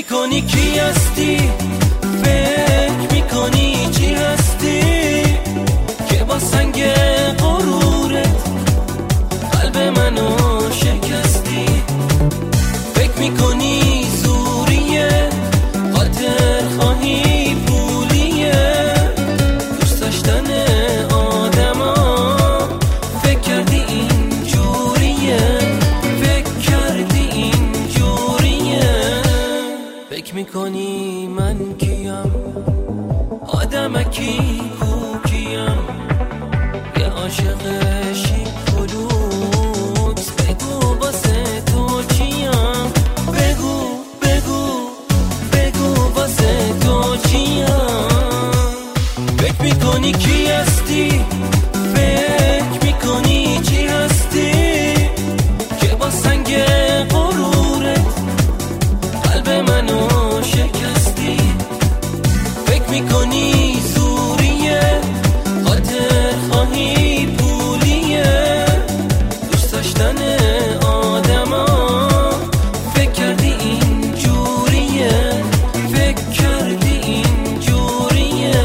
میکنی کی هستی، فکر میکنی چی هستی که با سنگ غرورت قلب منو شکستی. فکر میکنی زوریه، خاطر خواهی پولیه، دوست داشتن آدما فکر کردی این جوریه، فکر کردی این جوریه. فکر میکنی من کیم، آدمکی کوکیم، یه عاشق شیکولوت، بگو واسه تو چیم، بگو بگو بگو واسه تو چیم. فکر میکنی کی هستی، فکر میکنی چی هستی که با سنگ غرورت قلب منو شکستی. فکر میکنی زوریه، خاطر خواهی پولیه، دوست داشتن آدما فکر کردی این جوریه، فکر کردی این جوریه.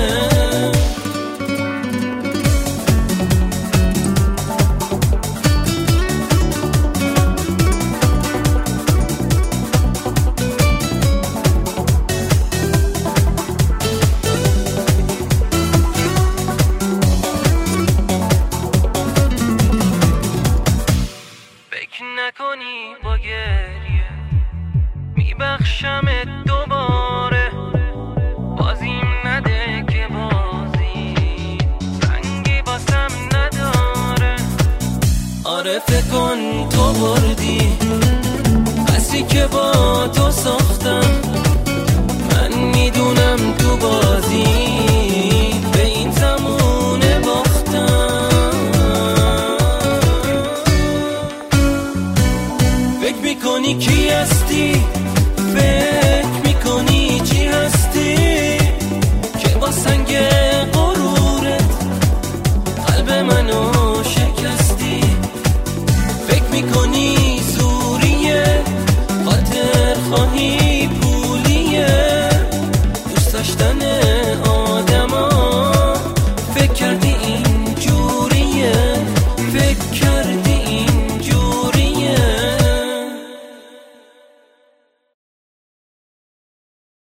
فکر نکنی با گریه میبخشمت دوباره، بازیم نده که بازی رنگی باسم نداره. آره فکر کن تو بردی قصری که با تو ساختم، من میدونم تو بازی به این زمونه باختم. فکر میکنی کی هستی، فکر میکنی چی هستی که با سنگ غرورت قلب منو شکستی. فکر میکنی زوریه، خاطر خواهی پولیه، دوست داشتن آدما فکر کردی